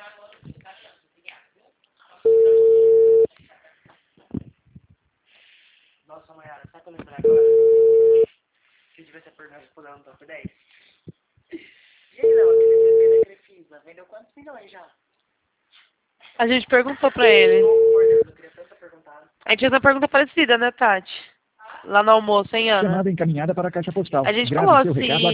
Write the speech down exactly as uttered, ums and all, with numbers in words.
Nossa, Mayara, sabe o que eu lembrei agora? Que devia ter respondendo no top dez. E aí, Léo, aquele bebê da Crefisa, vendeu quantos milhões já? A gente perguntou pra ele. Eu queria tanto perguntar. A gente fez uma pergunta parecida, né, Tati? Lá no almoço, hein, Ana? Chamada encaminhada para a caixa postal. A gente Grave falou seu assim... recado